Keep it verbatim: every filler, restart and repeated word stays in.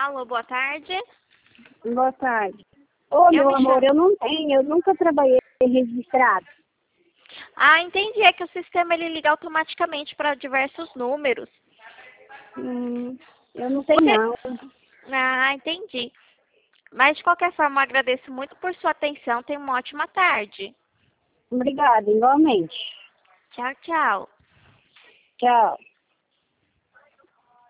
Alô, boa tarde. Boa tarde. Ô, Eu meu me amor, chamo- eu não tenho, eu nunca trabalhei registrado. Ah, entendi. É que o sistema ele liga automaticamente para diversos números. Hum, eu não sei Você... não. Ah, entendi. Mas, de qualquer forma, eu agradeço muito por sua atenção. Tenha uma ótima tarde. Obrigada, igualmente. Tchau, tchau. Tchau.